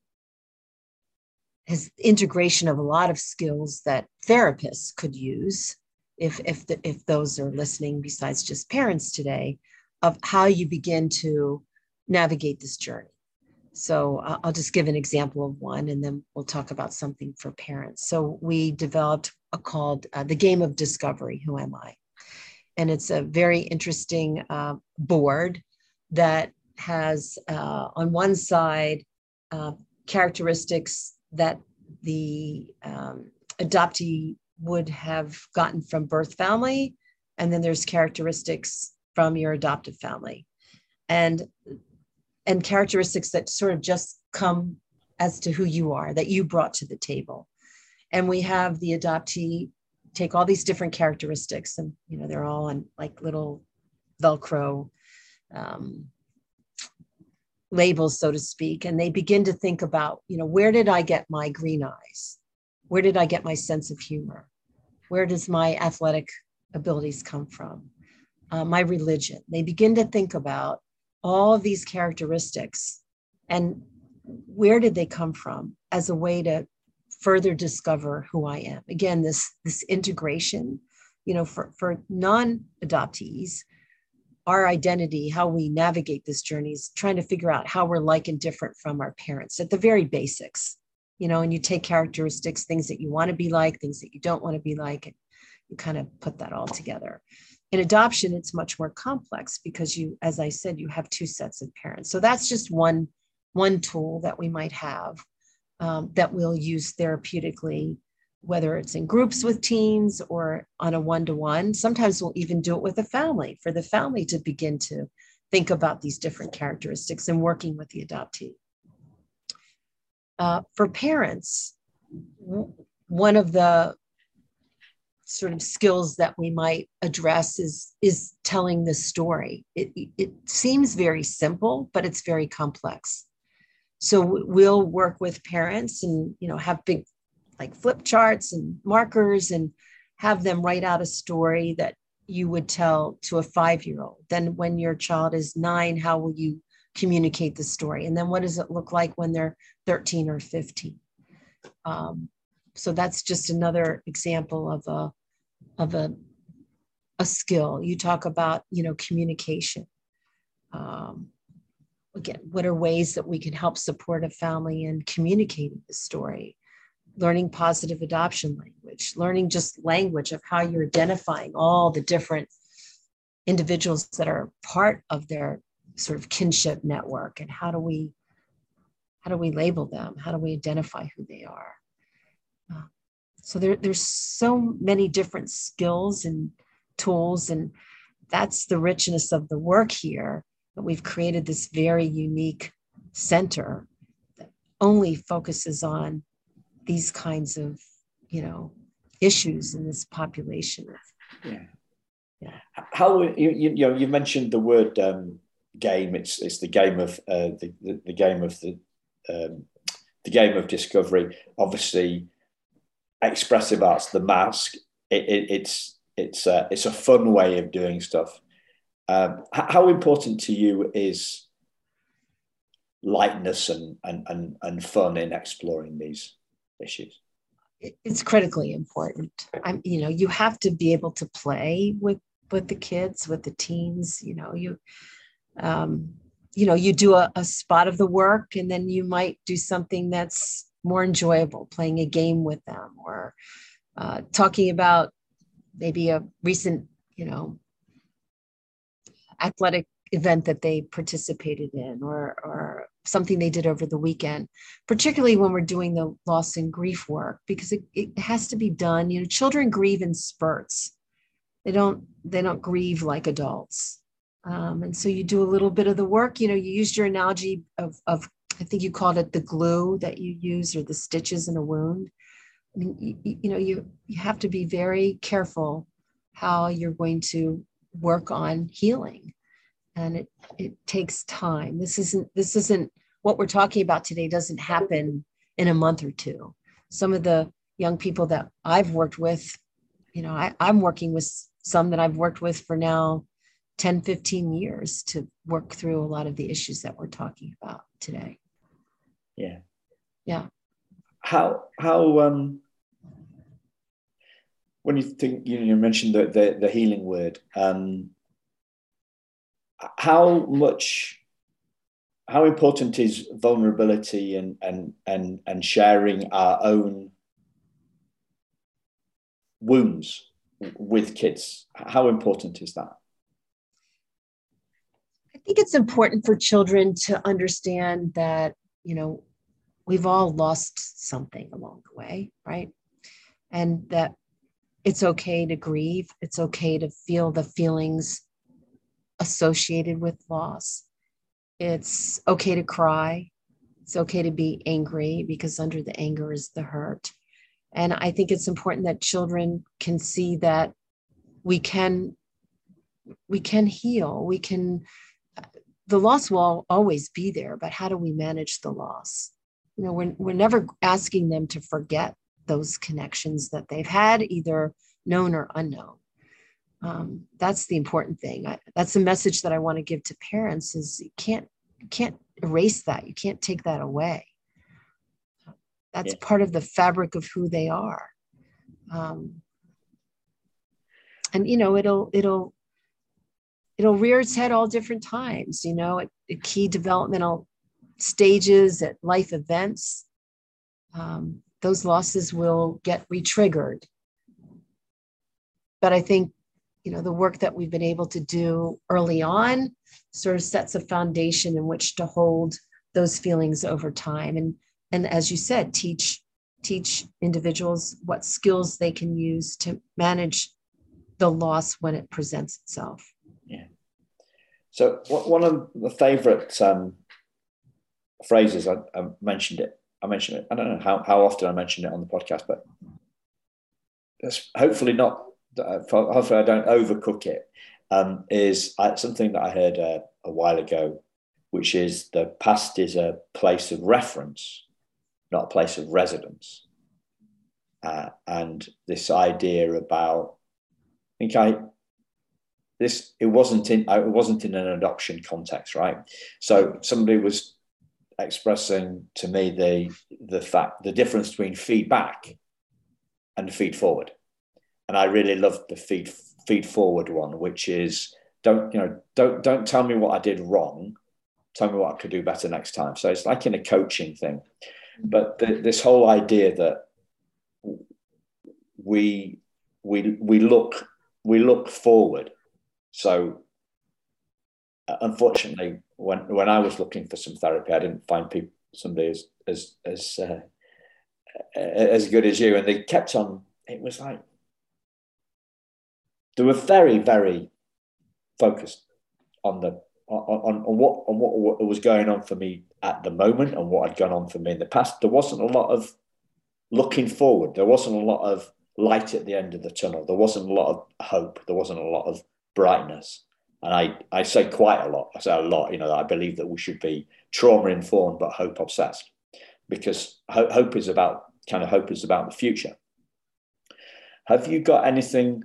has integration of a lot of skills that therapists could use, if, if, the, if those are listening besides just parents today, of how you begin to navigate this journey. So uh, I'll just give an example of one, and then we'll talk about something for parents. So we developed a called uh, The Game of Discovery, Who Am I? And it's a very interesting uh, board that has uh, on one side uh, characteristics that the um, adoptee would have gotten from birth family, and then there's characteristics from your adoptive family. And and characteristics that sort of just come as to who you are, that you brought to the table. And we have the adoptee take all these different characteristics, and, you know, they're all on like little Velcro um, labels, so to speak. And they begin to think about, you know, where did I get my green eyes? Where did I get my sense of humor? Where does my athletic abilities come from? Uh, my religion. They begin to think about all of these characteristics and where did they come from as a way to further discover who I am. Again, this, this integration, you know, for, for non-adoptees, our identity, how we navigate this journey is trying to figure out how we're like and different from our parents at the very basics, you know, and you take characteristics, things that you want to be like, things that you don't want to be like, and you kind of put that all together. In adoption, it's much more complex because you, as I said, you have two sets of parents. So that's just one, one tool that we might have um, that we'll use therapeutically, whether it's in groups with teens or on a one-to-one. Sometimes we'll even do it with a family, for the family to begin to think about these different characteristics and working with the adoptee. Uh, for parents, one of the sort of skills that we might address is, is telling the story. It, it seems very simple, but it's very complex. So we'll work with parents and, you know, have big like flip charts and markers and have them write out a story that you would tell to a five-year-old. Then when your child is nine, how will you communicate the story? And then what does it look like when they're thirteen or fifteen? Um, so that's just another example of a of a, a skill. You talk about, you know, communication. Um, again, what are ways that we can help support a family in communicating the story? Learning positive adoption language, learning just language of how you're identifying all the different individuals that are part of their sort of kinship network, and how do we how do we label them? How do we identify who they are? Uh, so there, there's so many different skills and tools, and that's the richness of the work here, that we've created this very unique center that only focuses on these kinds of, you know, issues in this population. Yeah. Yeah. How you you, you know you mentioned the word um, game. It's it's the game of uh, the, the the game of the um, the game of discovery. Obviously, expressive arts, the mask. It, it, it's it's uh, it's a fun way of doing stuff. Um, how important to you is lightness and and and, and fun in exploring these issues? It's critically important. I'm, you know, you have to be able to play with with the kids, with the teens. You know, you, um, you know, you do a, a spot of the work, and then you might do something that's more enjoyable, playing a game with them, or uh, talking about maybe a recent, you know, athletic event that they participated in, or, or something they did over the weekend, particularly when we're doing the loss and grief work, because it, it has to be done. You know, children grieve in spurts. They don't, they don't grieve like adults. Um, and so you do a little bit of the work. You know, you used your analogy of, of, I think you called it the glue that you use, or the stitches in a wound. I mean, you, you know, you, you have to be very careful how you're going to work on healing. And it, it takes time. This isn't, this isn't what we're talking about today, doesn't happen in a month or two. Some of the young people that I've worked with, you know, I, I'm working with some that I've worked with for now ten, fifteen years to work through a lot of the issues that we're talking about today. Yeah. Yeah. How, how, um, when you think, you know, you mentioned the, the, the healing word, um, how much, how important is vulnerability and, and, and, and sharing our own wounds with kids? How important is that? I think it's important for children to understand that, you know, we've all lost something along the way, right? And that it's okay to grieve. It's okay to feel the feelings associated with loss. It's okay to cry. It's okay to be angry, because under the anger is the hurt. And I think it's important that children can see that we can, we can heal. We can, the loss will always be there, but how do we manage the loss? You know, we're, we're never asking them to forget those connections that they've had, either known or unknown. Um, that's the important thing. I, that's the message that I want to give to parents: is you can't, you can't erase that. You can't take that away. That's yeah. part of the fabric of who they are. Um, and, you know, it'll, it'll, it'll rear its head all different times, you know, at, at key developmental stages, at life events. Um, those losses will get re-triggered. But I think, you know, the work that we've been able to do early on sort of sets a foundation in which to hold those feelings over time. And, and as you said, teach, teach individuals what skills they can use to manage the loss when it presents itself. Yeah. So one of the favorite um, phrases, I, I mentioned it, I mentioned it, I don't know how, how often I mentioned it on the podcast, but that's hopefully not, hopefully I don't overcook it, um, is something that I heard uh, a while ago, which is the past is a place of reference, not a place of residence. Uh, and this idea about, I think I, this, it wasn't in, it wasn't in an adoption context, right? So somebody was expressing to me the, the fact, the difference between feedback and feed forward. And I really loved the feed feed forward one, which is don't, you know, don't, don't tell me what I did wrong. Tell me what I could do better next time. So it's like in a coaching thing, but the, this whole idea that we, we, we look, we look forward. So uh, unfortunately, when, when I was looking for some therapy, I didn't find people, somebody as, as, as, uh, as good as you. And they kept on, it was like, they were very, very focused on the on, on what on what was going on for me at the moment and what had gone on for me in the past. There wasn't a lot of looking forward. There wasn't a lot of light at the end of the tunnel. There wasn't a lot of hope. There wasn't a lot of brightness. And I, I say quite a lot. I say a lot. You know, that I believe that we should be trauma informed but hope obsessed, because ho- hope is about kind of hope is about the future. Have you got anything?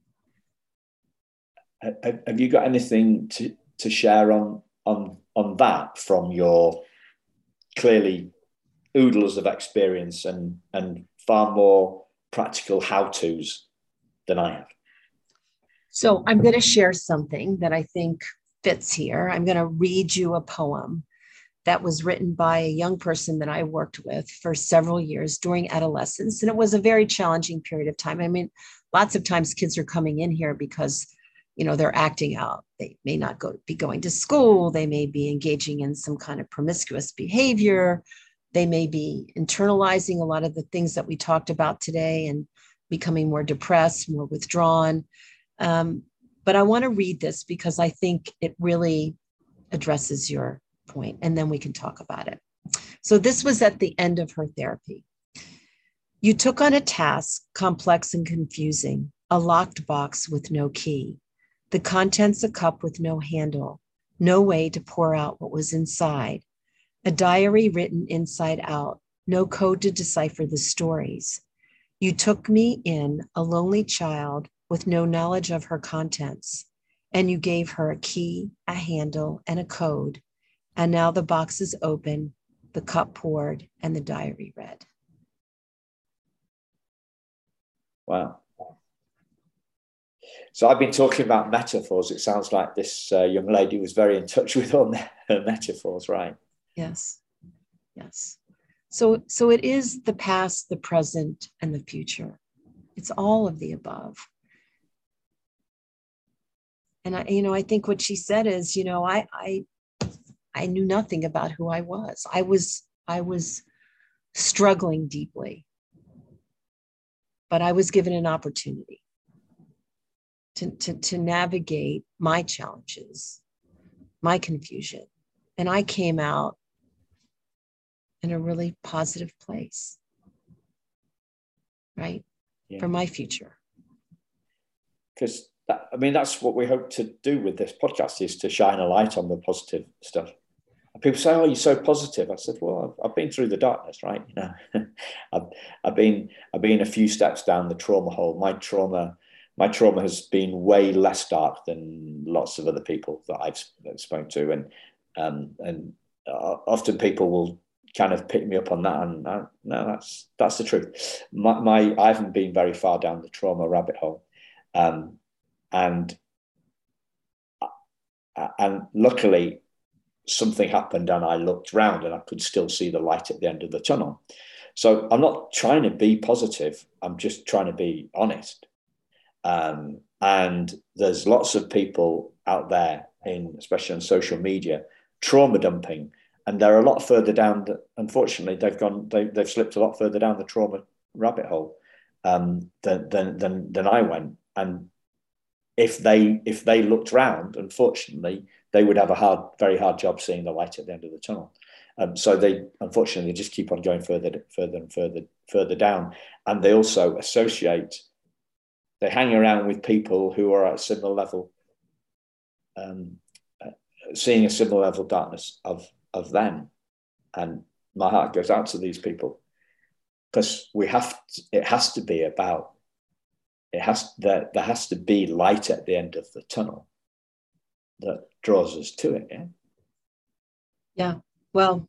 Have you got anything to, to share on, on, on that from your clearly oodles of experience and, and far more practical how-tos than I have? So I'm going to share something that I think fits here. I'm going to read you a poem that was written by a young person that I worked with for several years during adolescence. And it was a very challenging period of time. I mean, lots of times kids are coming in here because you know, they're acting out. They may not go be going to school. They may be engaging in some kind of promiscuous behavior. They may be internalizing a lot of the things that we talked about today and becoming more depressed, more withdrawn. Um, but I want to read this because I think it really addresses your point, and then we can talk about it. So this was at the end of her therapy. You took on a task complex and confusing, a locked box with no key, the contents a cup with no handle, no way to pour out what was inside, a diary written inside out, no code to decipher the stories. You took me in, a lonely child with no knowledge of her contents, and you gave her a key, a handle, and a code. And now the box is open, the cup poured, and the diary read. Wow. So I've been talking about metaphors. It sounds like this uh, young lady was very in touch with all her metaphors, right? Yes, yes. So, so it is the past, the present, and the future. It's all of the above. And I, you know, I think what she said is, you know, I, I, I knew nothing about who I was. I was, I was struggling deeply, but I was given an opportunity to, to, to navigate my challenges, my confusion. And I came out in a really positive place, right? Yeah. For my future. Because, I mean, that's what we hope to do with this podcast, is to shine a light on the positive stuff. And people say, oh, you're so positive. I said, well, I've, I've been through the darkness, right? You know, I've, I've been, I've been a few steps down the trauma hole. My trauma, my trauma has been way less dark than lots of other people that I've spoken to. And, um, and uh, often people will kind of pick me up on that, and uh, no, that's that's the truth. My, my I haven't been very far down the trauma rabbit hole, um, and uh, and luckily something happened, and I looked round, and I could still see the light at the end of the tunnel. So I'm not trying to be positive. I'm just trying to be honest. Um, and there's lots of people out there, in especially on social media, trauma dumping. And they're a lot further down. The, unfortunately, they've gone. They, they've slipped a lot further down the trauma rabbit hole um, than, than than than I went. And if they if they looked round, unfortunately, they would have a hard, very hard job seeing the light at the end of the tunnel. Um, so they unfortunately just keep on going further, further and further, further down. And they also associate. They hang around with people who are at a similar level, um, uh, seeing a similar level of darkness of. of them. And my heart goes out to these people, because we have to, it has to be about, it has, there, there has to be light at the end of the tunnel that draws us to it. Yeah. Yeah. Well,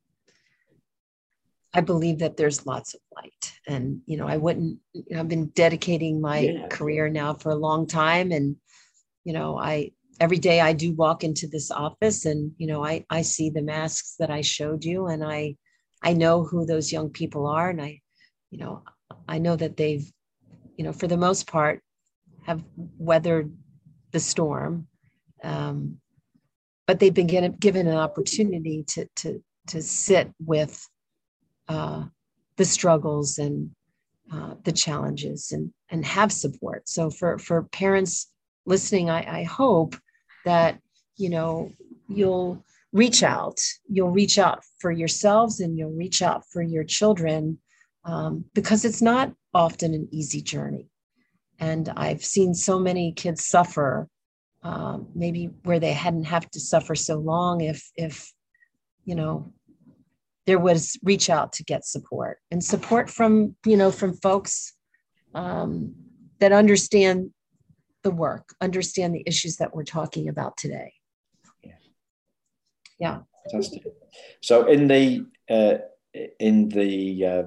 I believe that there's lots of light, and, you know, I wouldn't, you know, I've been dedicating my yeah. career now for a long time. And, you know, I, every day I do walk into this office, and, you know, I, I see the masks that I showed you, and I, I know who those young people are. And I, you know, I know that they've, you know, for the most part, have weathered the storm. Um, but they've been given, given an opportunity to, to, to sit with uh, the struggles and uh, the challenges, and, and have support. So for, for parents listening, I, I hope that, you know, you'll reach out, you'll reach out for yourselves, and you'll reach out for your children, um, because it's not often an easy journey. And I've seen so many kids suffer, um, maybe where they hadn't have to suffer so long if, if, you know, there was reach out to get support, and support from, you know, from folks um, that understand the work, understand the issues that we're talking about today. Yeah. Yeah. Fantastic. So in the, uh, in the, uh,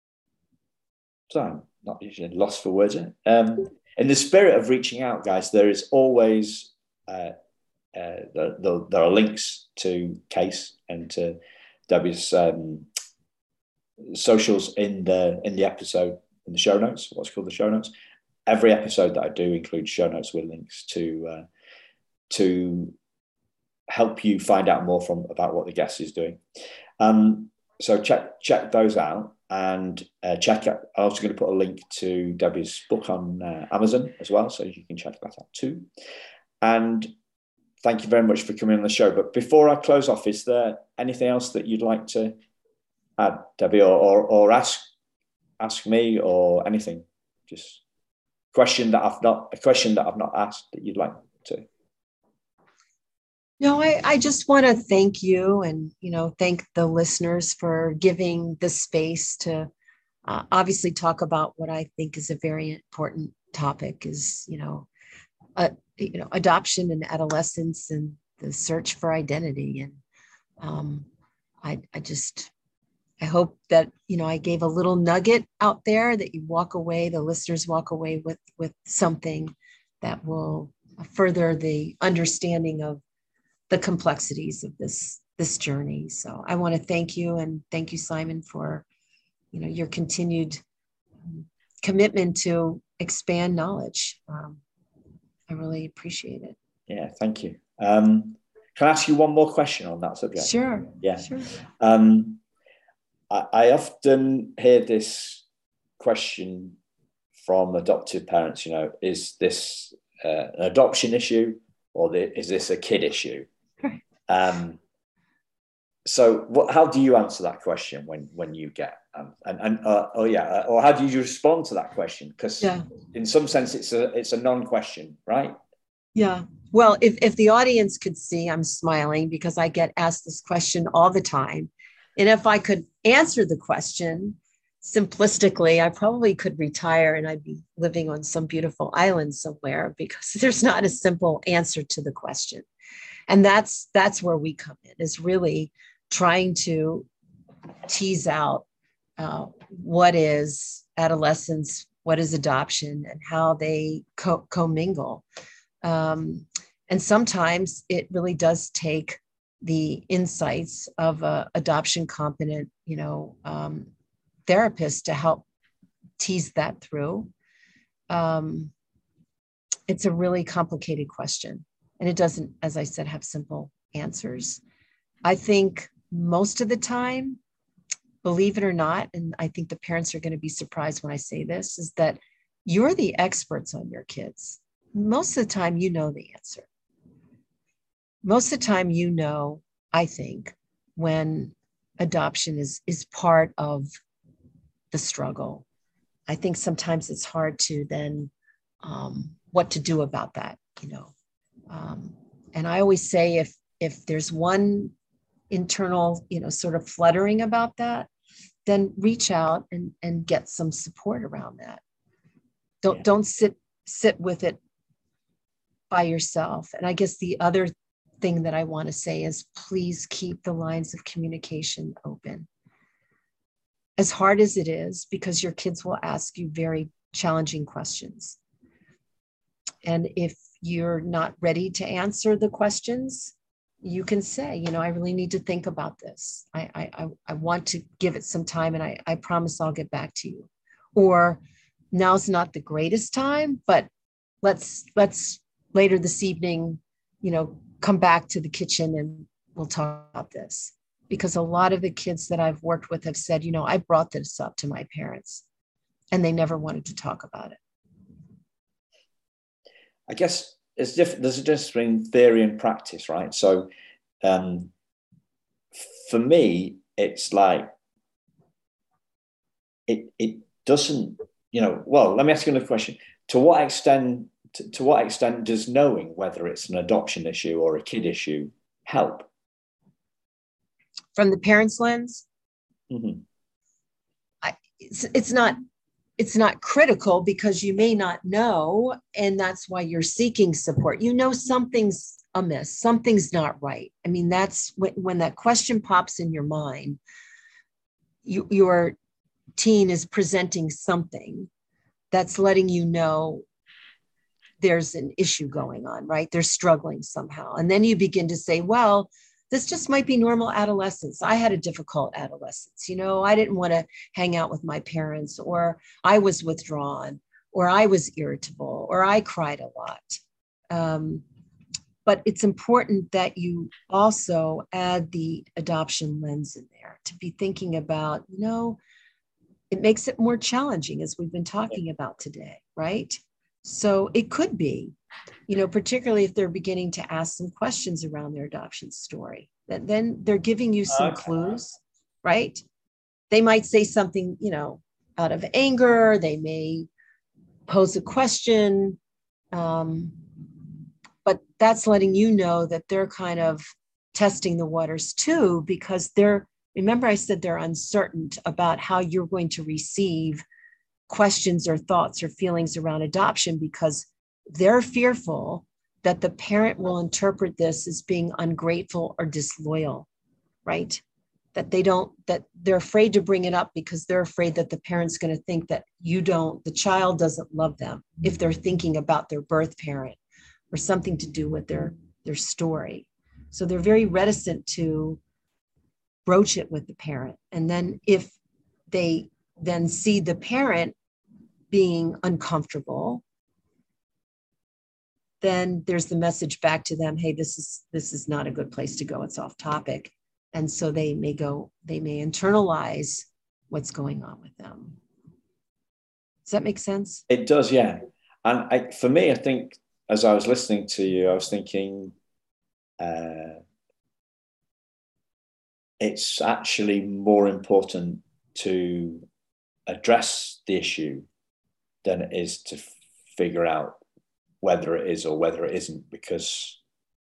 sorry, I'm not usually lost for words. Um, in the spirit of reaching out, guys, there is always, uh, uh, there, there, there are links to Case and to Debbie's um, socials in the, in the episode, in the show notes, what's called the show notes. Every episode that I do includes show notes with links to uh, to help you find out more from about what the guest is doing. Um, so check check those out, and uh, check out. I'm also going to put a link to Debbie's book on uh, Amazon as well, so you can check that out too. And thank you very much for coming on the show. But before I close off, is there anything else that you'd like to add, Debbie, or or, or ask ask me, or anything? Just question that I've not a question that I've not asked that you'd like to. No, I, I just want to thank you, and, you know, thank the listeners for giving the space to uh, obviously talk about what I think is a very important topic, is, you know, uh, you know, adoption and adolescence and the search for identity. And um, I, I just, I hope that, you know, I gave a little nugget out there that you walk away, the listeners walk away with, with something that will further the understanding of the complexities of this this journey. So I want to thank you, and thank you, Simon, for, you know, your continued commitment to expand knowledge. Um, I really appreciate it. Yeah, thank you. Um, can I ask you one more question on that subject? Sure. Yeah. Sure. Um, I, I often hear this question from adoptive parents. You know, is this uh, an adoption issue, or the, is this a kid issue? Um, so what, how do you answer that question when, when you get, um, and, and uh, oh yeah, uh, or how do you respond to that question? Because yeah. in some sense it's a, it's a non-question, right? Yeah. Well, if, if the audience could see, I'm smiling because I get asked this question all the time. And if I could answer the question simplistically, I probably could retire and I'd be living on some beautiful island somewhere, because there's not a simple answer to the question. And that's that's where we come in, is really trying to tease out uh, what is adolescence, what is adoption, and how they co- commingle. Um, and sometimes it really does take the insights of a adoption competent, you know, um, therapist to help tease that through. Um, it's a really complicated question. And it doesn't, as I said, have simple answers. I think most of the time, believe it or not, and I think the parents are going to be surprised when I say this, is that you're the experts on your kids. Most of the time, you know the answer. Most of the time, you know, I think, when adoption is, is part of the struggle. I think sometimes it's hard to then, um, what to do about that, you know. Um, and I always say, if if there's one internal, you know, sort of fluttering about that, then reach out and, and get some support around that. Don't yeah. don't sit sit with it by yourself. And I guess the other thing that I want to say is, please keep the lines of communication open. As hard as it is, because your kids will ask you very challenging questions. And if you're not ready to answer the questions, you can say, you know, I really need to think about this. I I, I want to give it some time, and I, I promise I'll get back to you. Or now's not the greatest time, but let's let's later this evening, you know, come back to the kitchen and we'll talk about this. Because a lot of the kids that I've worked with have said, you know, I brought this up to my parents and they never wanted to talk about it. I guess it's different. There's a difference between theory and practice, right? So um, for me, it's like, it it doesn't, you know, well, let me ask you another question. To what extent, to, to what extent does knowing whether it's an adoption issue or a kid issue help? From the parents' lens? Mm-hmm. I, it's, it's not It's not critical, because you may not know, and that's why you're seeking support. You know something's amiss, something's not right. I mean, that's when, when that question pops in your mind, you, your teen is presenting something that's letting you know there's an issue going on, right? They're struggling somehow. And then you begin to say, well, this just might be normal adolescence. I had a difficult adolescence. You know, I didn't want to hang out with my parents, or I was withdrawn, or I was irritable, or I cried a lot. Um, but it's important that you also add the adoption lens in there to be thinking about, you know, it makes it more challenging, as we've been talking about today, right? So it could be, you know, particularly if they're beginning to ask some questions around their adoption story, that then they're giving you some Okay. clues, right? They might say something, you know, out of anger. They may pose a question. Um, but that's letting you know that they're kind of testing the waters too, because they're, remember I said they're uncertain about how you're going to receive questions or thoughts or feelings around adoption, because they're fearful that the parent will interpret this as being ungrateful or disloyal, right? That they don't, that they're afraid to bring it up because they're afraid that the parent's going to think that you don't, the child doesn't love them if they're thinking about their birth parent or something to do with their, their story. So they're very reticent to broach it with the parent. And then if they then see the parent being uncomfortable, then there's the message back to them, hey, this is this is not a good place to go. It's off topic. And so they may go, they may internalize what's going on with them. Does that make sense? It does, yeah. And I, for me, I think as I was listening to you, I was thinking uh, it's actually more important to address the issue than it is to f- figure out whether it is or whether it isn't, because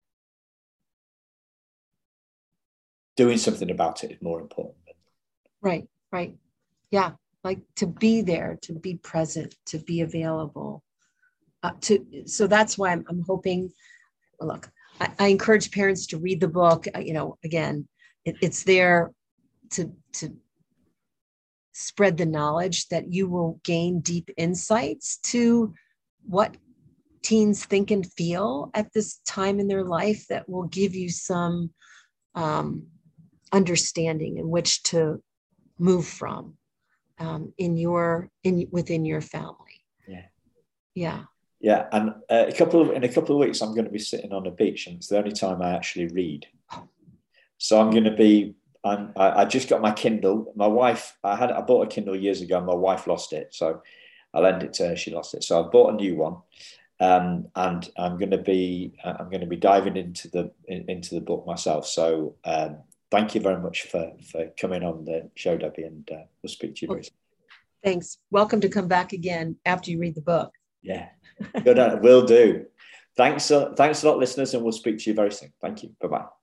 doing something about it is more important. Right, right. Yeah, like to be there, to be present, to be available. Uh, to so that's why I'm, I'm hoping. Well, look, I, I encourage parents to read the book. Uh, you know, again, it, it's there to to spread the knowledge that you will gain deep insights to what teens think and feel at this time in their life that will give you some um, understanding in which to move from um, in your in within your family. Yeah, yeah, yeah. And uh, a couple of in a couple of weeks, I'm going to be sitting on a beach, and it's the only time I actually read. So I'm going to be. I'm, I, I just got my Kindle. My wife, I had I bought a Kindle years ago. And my wife lost it, so I lent it to her. She lost it, so I bought a new one. Um, and I'm going to be I'm going to be diving into the in, into the book myself. So um, thank you very much for for coming on the show, Debbie, and uh, we'll speak to you very soon. Thanks. Welcome to come back again after you read the book. Yeah, good. Will do. Thanks. Uh, thanks a lot, listeners, and we'll speak to you very soon. Thank you. Bye bye.